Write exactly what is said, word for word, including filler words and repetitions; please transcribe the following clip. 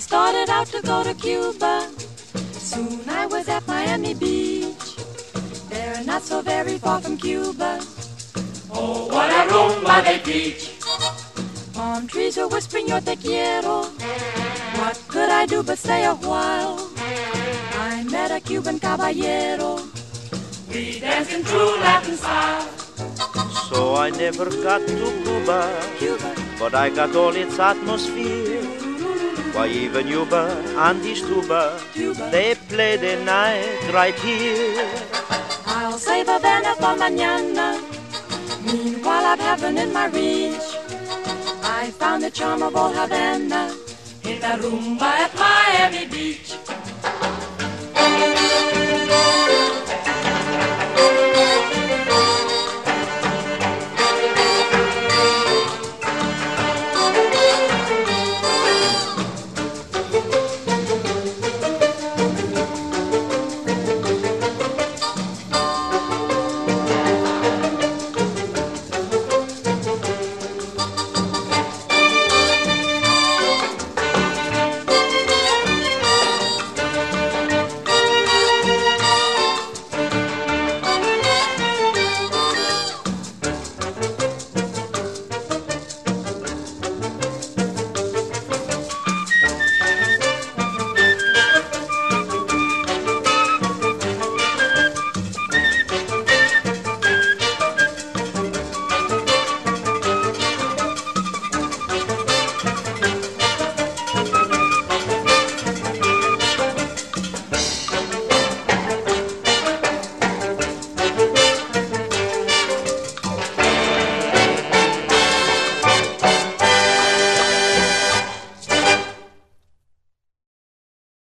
started out to go to Cuba. Soon I was at Miami Beach. They're not so very far from Cuba. Oh, what a rumba they teach. Palm trees are whispering yo te quiero. What could I do but stay a while? I met a Cuban caballero. We danced in true Latin style. So I never got to Cuba, Cuba, but I got all its atmosphere. Why, even Yuba and his tuba, Cuba. they play the night right here. I'll save Havana for mañana. Meanwhile I've heaven in my reach. I found the charm of old Havana In a rumba at Miami Beach.